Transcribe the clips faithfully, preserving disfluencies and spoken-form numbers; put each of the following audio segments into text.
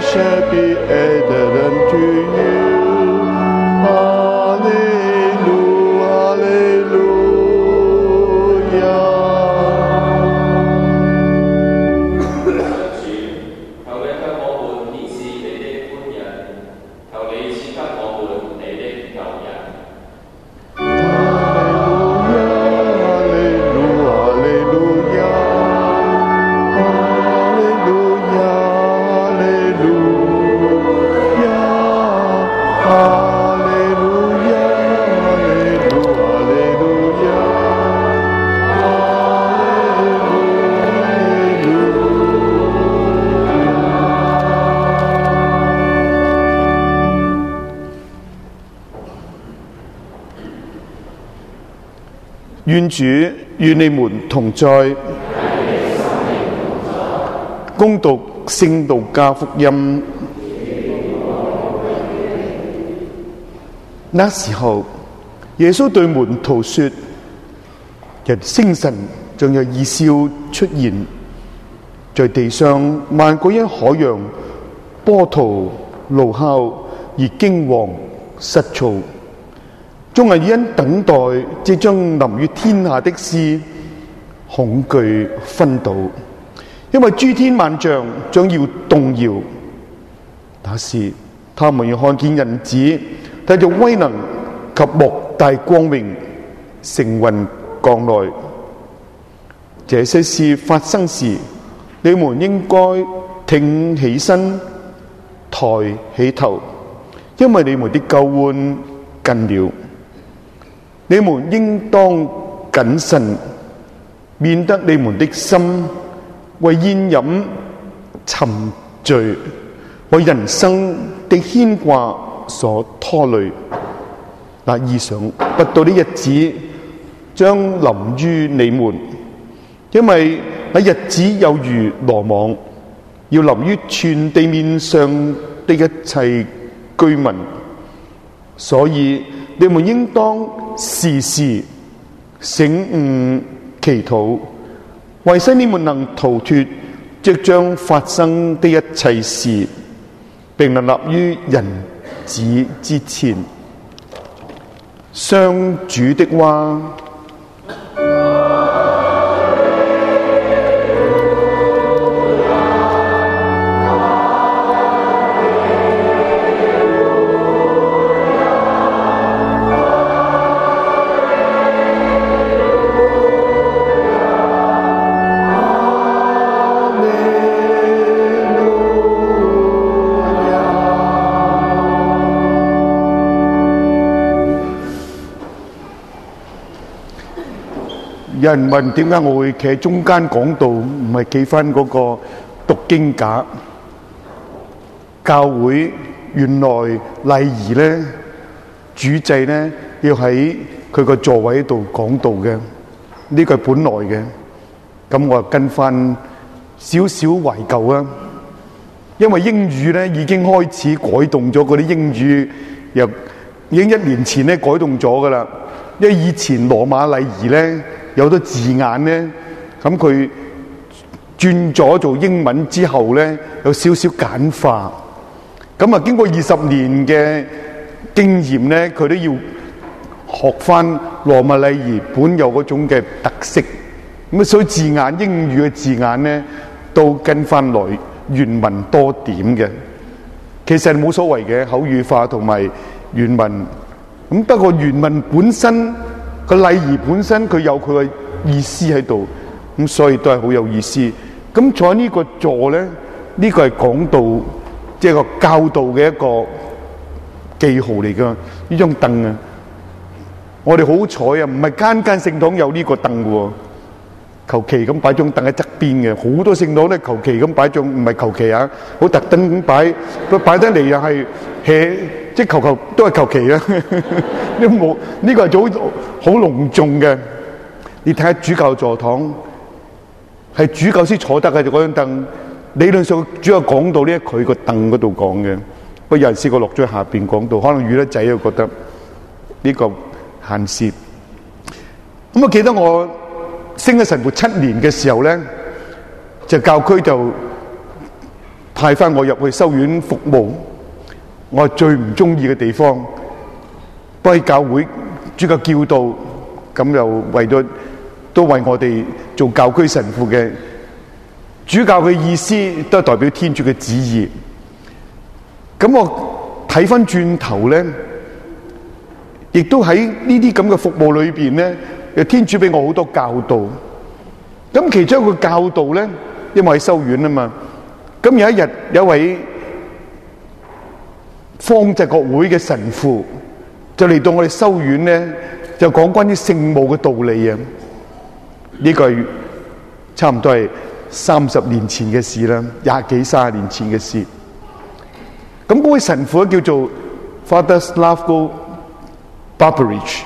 shall be added unto you. Hallelujah, hallelujah. 求你向我們顯示你的寬仁，求你賜給我們你的救恩。 願主與你們同在。恭讀聖路加福音。那時候，耶穌對門徒說：人星辰將有異兆出現，在地上萬國因海洋波濤怒哮而驚惶失措。眾人因等待即將臨於天下的事，恐懼昏倒，因為諸天萬象將要動搖。那時，他們要看見人子帶着威能及莫大光榮，乘雲降來。這些事發生時，你們應該挺起身，抬起頭，因為你們的救恩近了。你們應當謹慎，免得你們的心為宴飲沉醉，為人生的牽掛所拖累。那意想不到的日子將臨於你們，因為那日子有如羅網，要臨於全地面上的一切居民。所以你們應當時時醒悟祈禱，為使你們能逃脫即將發生的一切事，並能立於人子之前。上主的話。有人問點解我會企喺中間講道，唔係企翻嗰個讀經架？教會原來禮儀咧，主祭咧要喺佢個座位度講道嘅，呢個係本來嘅。咁我就跟翻少少懷舊啊，因為英語咧已經開始改動咗，嗰啲英語又已經一年前咧改動咗噶啦。因為以前羅馬禮儀咧，有好多字眼咧，咁佢轉咗做英文之後咧，有少少簡化。咁啊，經過二十年嘅經驗咧，佢都要學翻羅馬禮儀本有嗰種嘅特色。咁啊，所以字眼英語嘅字眼咧，都跟翻來原文多點嘅。其實冇所謂嘅，口語化同埋原文。咁不過原文本身個禮儀本身佢有佢嘅意思喺度，咁所以都係好有意思。咁坐喺呢個座咧，呢個係講道，即係個教導嘅一個記號嚟噶。呢張凳啊，我哋好彩啊，唔係間間聖堂有呢個凳嘅，求其咁擺張凳喺側邊嘅。好多聖堂咧求其咁擺張，唔係求其啊，好特登咁擺，佢擺得嚟又係 hea。即係求求都係求其啊！呢冇呢個係好好隆重嘅。你睇下主教座堂係主教先坐得嘅，就嗰張凳。理論上主教講道呢，佢個凳嗰度講嘅。不過有人試過落咗下邊講道，可能遇得仔又覺得呢個閒事。咁我記得我升咗神父七年嘅時候咧，就教區就派翻我入去修院服務，我係最唔中意嘅地方。不過喺教會主教叫到，咁又為咗都為我哋做教區神父嘅主教嘅意思，都係代表天主嘅旨意。咁我睇翻轉頭咧，亦都喺呢啲咁嘅服務裏邊咧，天主俾我好多教導。咁其中一個教導咧，因為喺修院啊嘛，咁有一日有一位方濟各會嘅神父就嚟到我哋修院咧，就講關於聖母嘅道理啊。呢個係差唔多係三十年前嘅事啦，廿幾三十年前嘅事。咁嗰位神父叫做 Father Slavko Barbaric，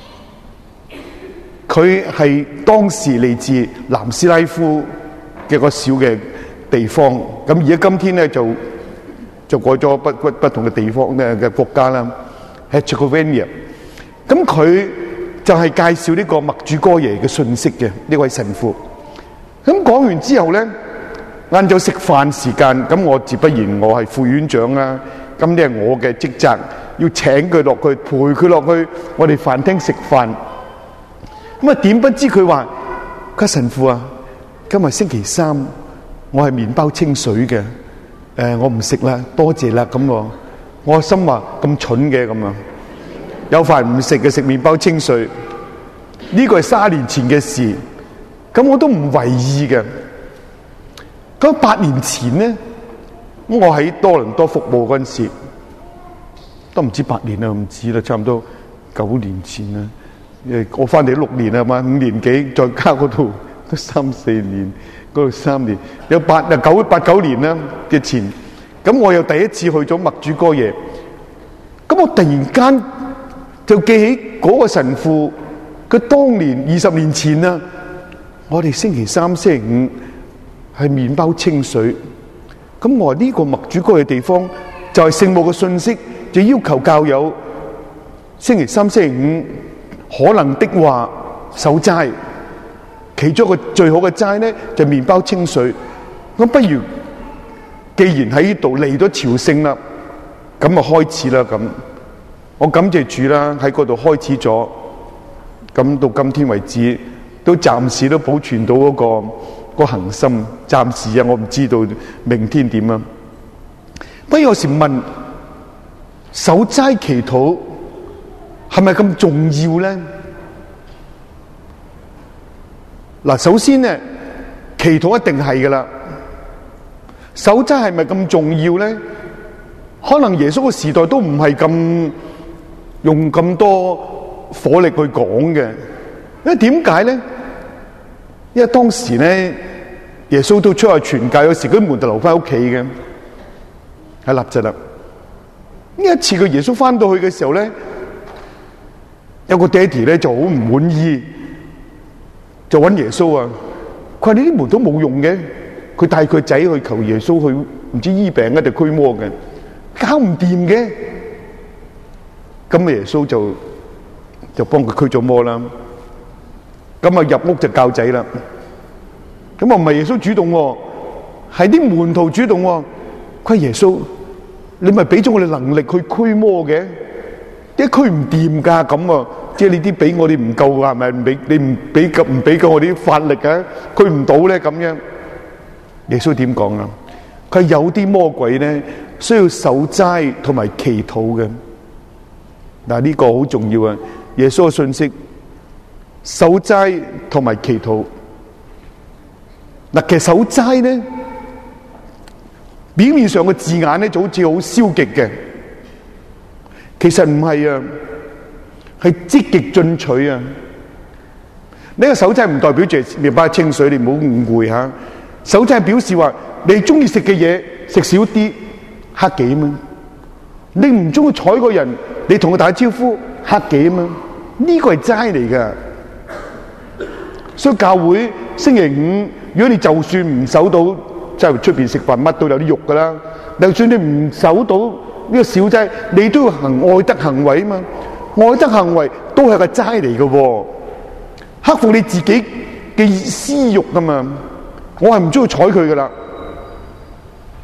佢係當時嚟自南斯拉夫嘅個小嘅地方，咁而家今天咧就就改咗不不不同嘅地方咧嘅國家啦，係 Czechoslovakia。咁佢就係介紹呢個默主哥耶嘅信息嘅呢位神父。咁講完之後咧，晏晝食飯時間，咁我自不然我係副院長啦，咁呢係我嘅職責，要請佢落去陪佢落去我哋飯廳食飯。咁啊點不知佢話：佢神父啊，今日星期三，我係麵包清水嘅，誒、呃、我唔食啦，多謝啦咁喎。我心話咁蠢嘅咁啊，有飯唔食嘅食麵包清水，呢個係三年前嘅事，咁我都唔為意嘅。咁八年前咧，我喺多倫多服務嗰陣時，都唔知八年啦，唔知啦，差唔多九年前啦。誒，我翻嚟六年啦嘛，五年幾，再加嗰度都三四年，嗰度三年，有八啊九八九年啦嘅前。咁我又第一次去咗默主哥耶，咁我突然間就記起嗰個神父，佢當年二十年前啊，我哋星期三、星期五係麵包清水。咁我話呢個默主哥耶地方就係聖母嘅信息，就要求教友星期三、星期五可能的話守齋，其中一個最好嘅齋咧就係麵包清水。咁不如既然喺呢度嚟咗朝聖啦，咁啊開始啦咁。我感謝主啦，喺嗰度開始咗，咁到今天為止都暫時都保存到嗰個個恒心。暫時啊，我唔知道明天點啊。不過有時問守齋祈禱係咪咁重要咧？嗱，首先咧，祈禱一定係噶啦。守齋係咪咁重要咧？可能耶穌嘅時代都唔係咁用咁多火力去講嘅。因為點解咧？因為當時咧，耶穌都出去傳教，有時佢門徒留翻屋企嘅，喺納匝肋。呢一次佢耶穌翻到去嘅時候咧，有個爹哋咧就好唔滿意，就揾耶穌啊！佢話：你啲門徒冇用嘅，佢帶佢仔去求耶穌去唔知醫病啊定驅魔嘅，搞唔掂嘅。咁耶穌就就幫佢驅咗魔啦。咁啊入屋就教仔啦。咁啊唔係耶穌主動喎，係啲門徒主動喎。佢話：耶穌，你咪俾咗我哋能力去驅魔嘅，一驅唔掂噶咁啊！即係你啲俾我哋唔夠噶，係咪？唔俾你唔俾夠唔俾夠我哋啲法力啊？驅唔到咧咁樣。耶穌點講啊？佢有啲魔鬼咧需要守齋同埋祈禱嘅。嗱，呢個好重要啊！耶穌嘅信息，守齋同埋祈禱。嗱，其實守齋咧，表面上嘅字眼咧就好似好消極嘅，其實唔係啊，係積極進取啊！呢個守齋唔代表住麵包清水，你唔好誤會吓。守齋表示話你中意食嘅嘢食少啲，克己啊嘛。你唔中意睬個人，你同佢打招呼，克己啊嘛。呢個係齋嚟噶。所以教會星期五，如果你就算唔守到，即係出邊食飯乜都有啲肉噶啦。就算你唔守到呢個小齋，你都要行愛德行為啊嘛。愛德行為都係個齋嚟嘅，克服你自己嘅私欲啊嘛。我係唔中意睬佢噶啦，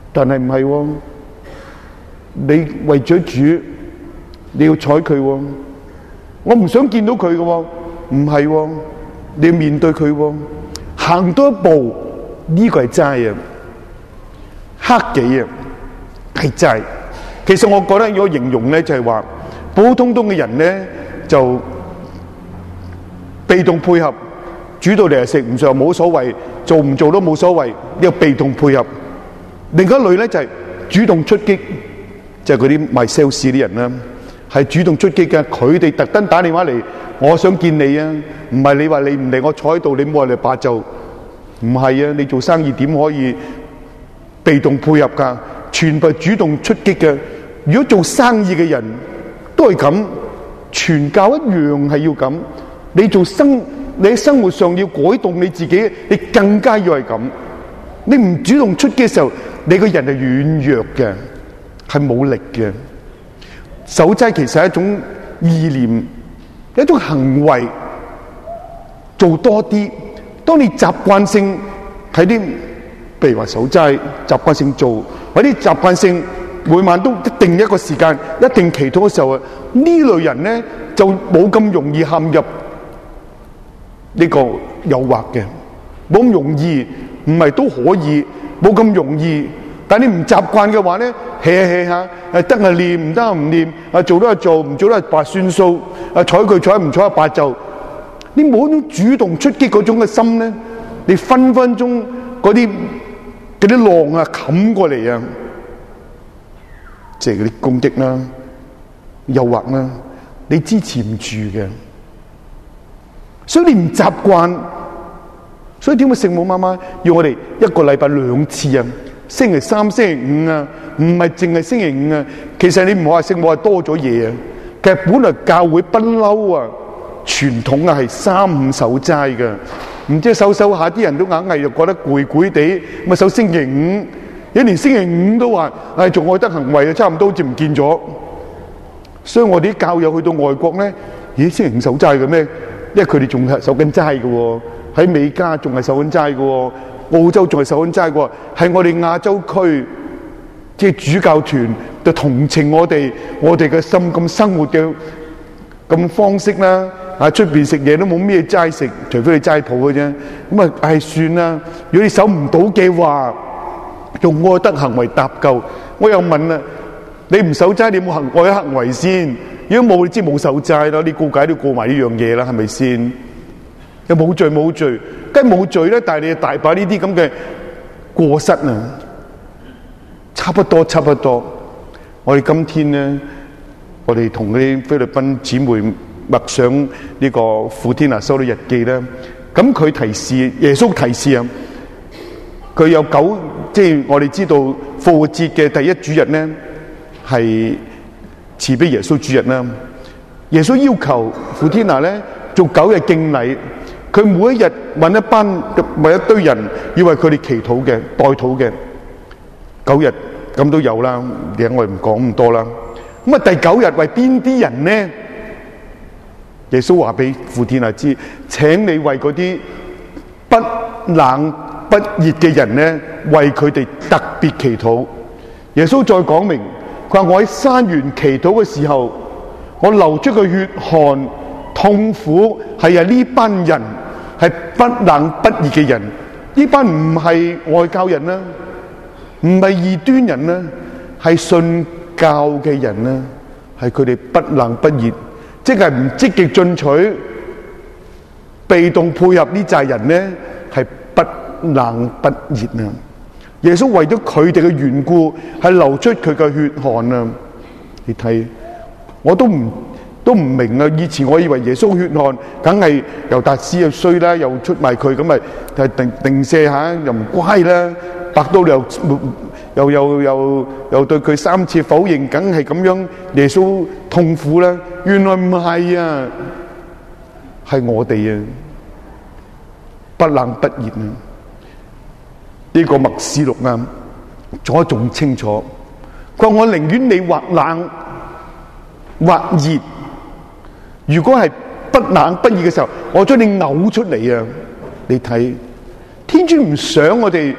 但係唔係喎，你為咗主，你要睬佢喎。我唔想見到佢嘅喎，唔係喎，你要面對佢喎。行多一步，呢個係齋啊，克己啊，係齋。其實我覺得如果形容咧，就係話普普通通嘅人咧就被動配合，煮到嚟食唔上冇所謂，做唔做都冇所謂，呢個被動配合。另一類咧就係主動出擊，就係嗰啲賣 sales 啲人啦，係主動出擊嘅。佢哋特登打電話嚟，我想見你啊，唔係你話你唔嚟，我坐喺度，你冇話嚟霸就唔係啊。你做生意點可以被動配合噶？全部係主動出擊嘅。如果做生意嘅人都係咁，傳教一樣係要咁。你做生你喺生活上要改動你自己，你更加要係咁。你唔主動出擊嘅時候，你個人係軟弱嘅，係冇力嘅。守齋其實係一種意念，一種行為，做多啲。當你習慣性睇啲，譬如話守齋，習慣性做，或者習慣性每晚都一定一個時間，一定祈禱嘅時候啊，呢類人咧就冇咁容易陷入呢個誘惑嘅，冇咁容易。唔係都可以，冇咁容易。但你唔習慣嘅話咧，hea下 hea 下，得係念，唔得係唔念，啊做都係做，唔做都係白算數，啊睬佢睬唔睬啊白就。你冇一種主動出擊嗰種嘅心咧，你分分鐘嗰啲嗰啲浪啊冚過嚟啊，即係嗰啲攻擊啦、誘惑啦，你支持唔住嘅。所以你唔習慣。所以點解聖母媽媽要我哋一個禮拜兩次啊？星期三、星期五啊，唔係淨係星期五啊。其實你唔好話聖母係多咗嘢啊。其實本來教會不嬲啊，傳統啊係三五守齋嘅。唔知守守下啲人都硬係又覺得攰攰地，咪守星期五，一連星期五都話誒做愛德行為啊，差唔多好似唔見咗。所以我哋啲教友去到外國咧，咦星期五守齋嘅咩？因為佢哋仲係守緊齋嘅喎。喺美加仲係守緊齋嘅，澳洲仲係守緊齋嘅，係我哋亞洲區即係主教團就同情我哋，我哋嘅心咁生活嘅咁方式啦。啊，出邊食嘢都冇咩齋食，除非你齋鋪嘅啫。咁啊，唉算啦。如果你守唔到嘅話，用愛德行為搭救。我又問啦，你唔守齋，你有冇行愛德行為先？如果冇，你知冇守齋咯。你告解都告埋呢樣嘢啦，係咪先？又冇罪冇罪，梗係冇罪咧。但係你大把呢啲咁嘅過失啊，差不多差不多。我哋今天咧，我哋同嗰啲菲律賓姊妹默想呢個傅天娜修女日記咧，咁佢提示耶穌提示啊，佢有九，即係我哋知道復活節嘅第一主日咧係慈悲耶穌主日啦。耶穌要求傅天娜咧做九日敬禮。佢每一日揾一班揾一堆人，要為佢哋祈禱嘅、代禱嘅，九日咁都有啦。而家我哋唔講咁多啦。咁啊，第九日為邊啲人呢？耶穌話俾傅天娜知，請你為嗰啲不冷不熱嘅人呢，為佢哋特別祈禱。耶穌再講明，佢話我喺山園祈禱嘅時候，我流出嘅血汗。痛苦係啊！呢班人係不冷不熱嘅人，呢班唔係外教人啦，唔係異端人啦，係信教嘅人啦，係佢哋不冷不熱，即係唔積極進取、被動配合呢扎人咧，係不冷不熱啊！耶穌為咗佢哋嘅緣故，係流出佢嘅血汗啊！你睇，我都唔。都唔明啊！以前我以為耶穌血汗，梗係猶達斯又衰啦，又出賣佢，咁咪係定定射下，又唔乖啦，白到又又又又又對佢三次否認，梗係咁樣。耶穌痛苦啦，原來唔係啊，係我哋啊，不冷不熱啊！呢個默示錄啊，講得仲清楚。佢話我寧願你或冷或熱。如果係不冷不熱嘅時候，我將你嘔出嚟啊！你睇，天主唔想我哋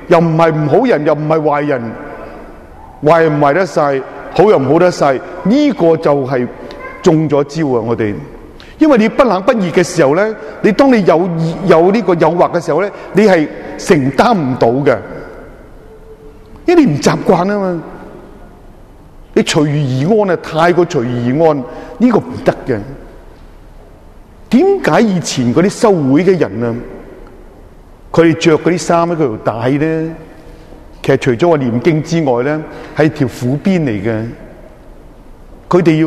又唔係唔好人，又唔係壞人，壞唔壞得晒，好又唔好得晒，呢個就係中咗招啊！我哋，因為你不冷不熱嘅時候咧，你當你有有呢個誘惑嘅時候咧，你係承擔唔到嘅，因為你唔習慣啊嘛。你隨遇而安啊，太過隨遇而安，呢個唔得嘅。點解以前嗰啲修會嘅人啊，佢哋着嗰啲衫咧，嗰條帶咧，其實除咗話念經之外咧，係條苦邊嚟嘅。佢哋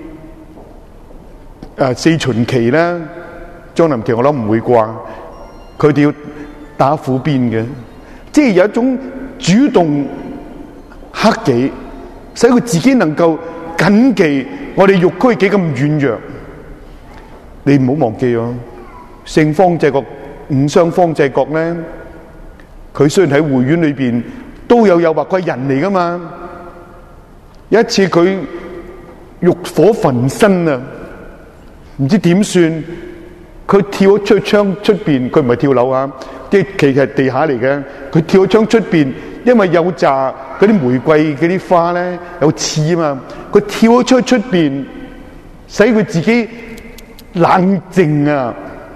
要誒四旬期咧，將臨期我諗唔會啩，佢哋要打苦邊嘅，即係有一種主動克己，使佢自己能夠謹記我哋肉軀幾咁軟弱。你唔好忘記哦，聖方濟各五雙方濟各咧，佢雖然喺會院裏邊都有誘惑，佢係人嚟噶嘛。有一次佢欲火焚身啊，唔知點算，佢跳咗出窗出邊，佢唔係跳樓啊，即係其實係地下嚟嘅。佢跳咗窗出邊，因為有紮嗰啲玫瑰嗰啲花咧有刺啊嘛，佢跳咗出出邊，使佢自己冷靜啊！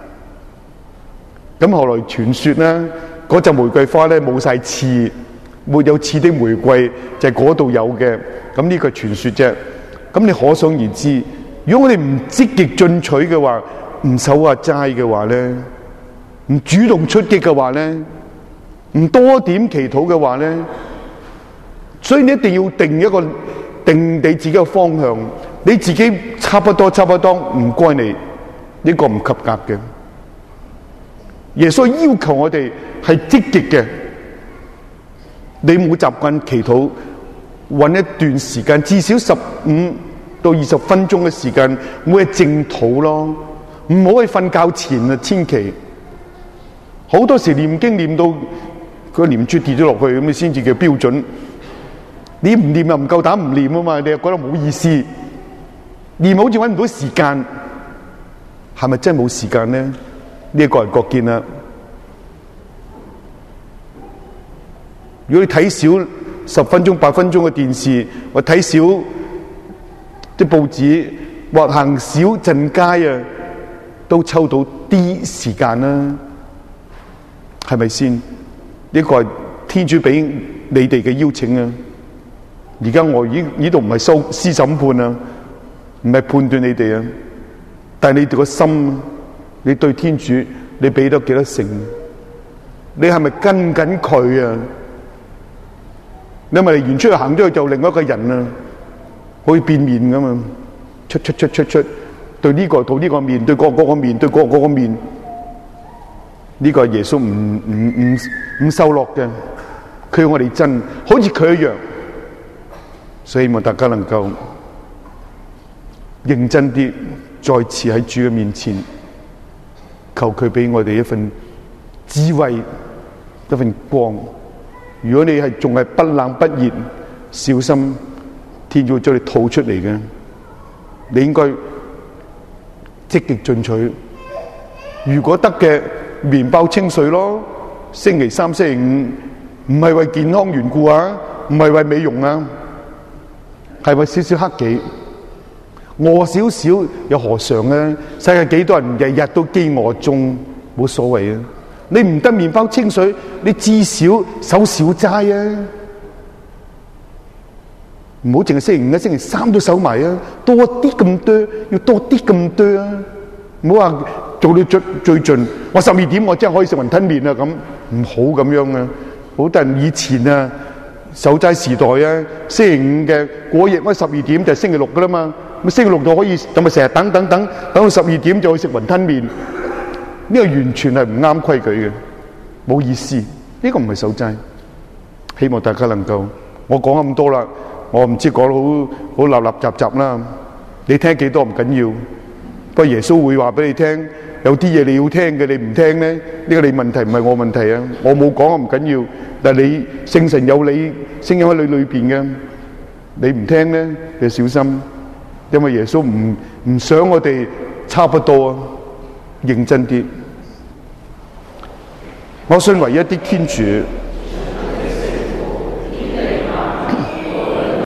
咁後來傳說咧，嗰隻玫瑰花咧冇晒刺，沒有刺的玫瑰就係嗰度有嘅。咁呢個係傳說啫。咁你可想而知，如果我哋唔積極進取嘅話，唔守下齋嘅話咧，唔主動出擊嘅話咧，唔多點祈禱嘅話咧，所以你一定要定一個定你自己嘅方向。你自己差不多差不多，唔該你，呢個唔及格嘅。耶穌要求我哋係積極嘅。你冇習慣祈禱，搵一段時間，至少十五到二十分鐘嘅時間，每日靜禱咯。唔好去瞓覺前啊，千祈。好多時念經念到個念珠跌咗落去，咁你先至叫標準。你唔念又唔夠膽唔念啊嘛，你又覺得冇意思。念好似搵唔到時間，係咪真係冇時間呢？呢、這個人各見啦。如果你睇少十分鐘、八分鐘嘅電視，或睇少啲報紙，或行少陣街啊，都抽到啲時間啦，係咪先？呢、這個係天主俾你哋嘅邀請啊！而家我已呢度唔係收司審判啊！唔係判斷你哋啊，但係你哋個心，你對天主，你俾得幾多成？你係咪跟緊佢啊？你咪嚟完出去行咗去就另外一個人啊，可以變面噶嘛？出出出出出，對呢個對呢個面，對嗰個嗰個面，對嗰個嗰個面，呢個係耶穌唔唔唔唔受落嘅，佢要我哋真，好似佢一樣，所以希望大家能夠認真啲，再次喺主嘅面前，求佢俾我哋一份智慧，一份光。如果你係仲係不冷不熱，小心天主會將你吐出嚟嘅。你應該積極進取。如果得嘅，麵包清水咯。星期三、星期五，唔係為健康緣故啊，唔係為美容啊，係為少少克己。餓少少又何嘗咧？世界幾多人日日都飢餓中，冇所謂啊！你唔得麵包清水，你至少守小齋啊！唔好淨係星期五、星期三都守埋啊！多啲咁多，要多啲咁多啊！唔好話做到最最盡，我十二點我真係可以食雲吞麵啊！咁唔好咁樣啊！好多人以前啊，守齋時代啊，星期五嘅嗰日我十二點就係星期六噶啦嘛。咁星期六就可以，咁咪成日等等等，等到十二點就去食雲吞麵，呢個完全係唔啱規矩嘅，冇意思。呢個唔係守齋。希望大家能夠，我講咁多啦，我唔知講得好好立立雜雜啦。你聽幾多唔緊要，不過耶穌會話俾你聽，有啲嘢你要聽嘅，你唔聽咧，呢個你問題唔係我問題啊。我冇講唔緊要，但係你聖神有你聲音喺你裏邊嘅，你唔聽咧，你小心。因為耶穌唔唔想我哋差不多啊，認真啲。我信唯一啲天主。